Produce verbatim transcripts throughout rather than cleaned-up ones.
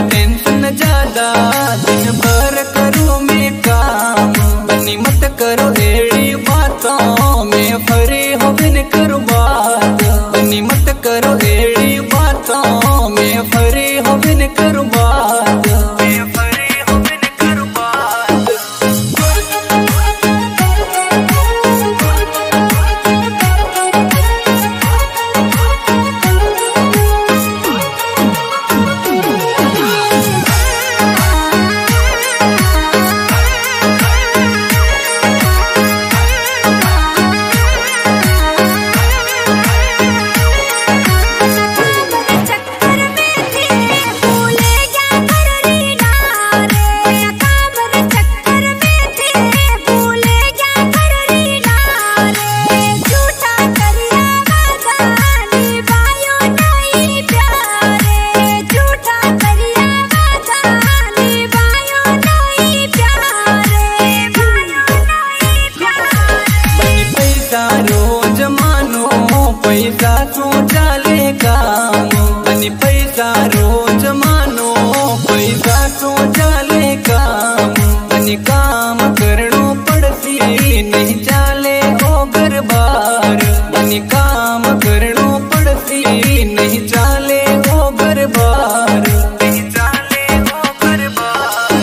Tension ज्यादा दिन भर करूँ मैं काम। बनी मत करो एड़ी बातों में फरी हो बिन करो बात। बनी मत करो एड़ी बातों में फरी हो बिन करो बात। मैं फरी हो बिन करो बात। पैसा सोचा ले काम। बनी पैसा रोज मानो पैसा सोचा ले काम। बनी काम करणो पड़सी नहीं चाले ओ घर बार। बनी काम करणो पड़सी नहीं चाले ओ घर बार। नहीं चाले ओ घर बार।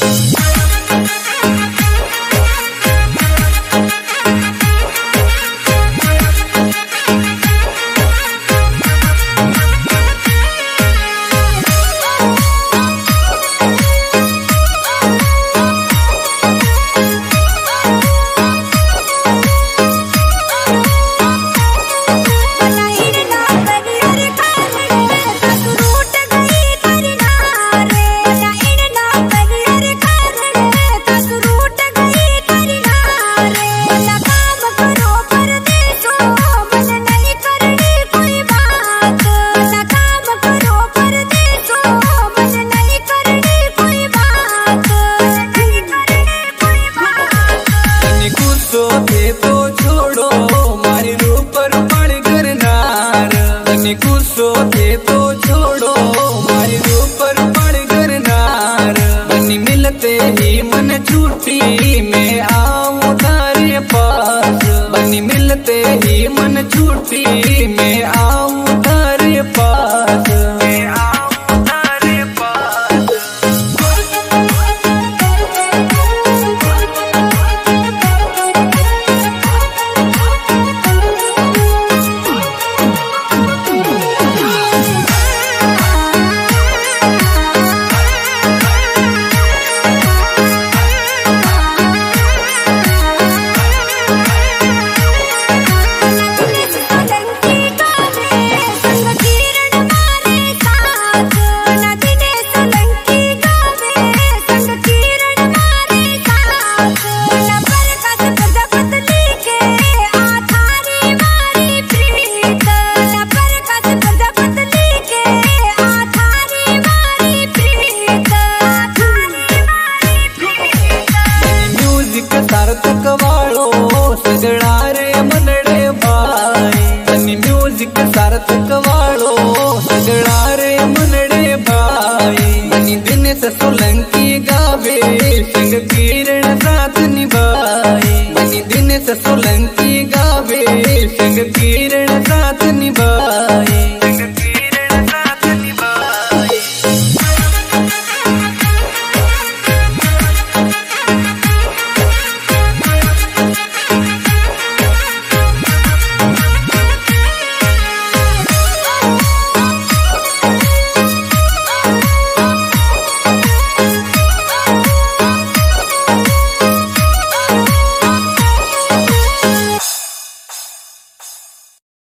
तो छोड़ो मारी रूपर पड़ करनार। बनी गुस्सो थे तो छोड़ो मारी रूपर पड़ करनार। बनी मिलते ही मन छूटी मैं आऊं तारे पास। बनी मिलते ही मन छूटी मैं आऊं तारे पास। मैं आऊं तारे पास। सार्थक वालो सगड़ा रे मनड़े भाई। बनी म्यूजिक सार्थक वालो सगड़ा रे मनड़े भाई। बनी दिन से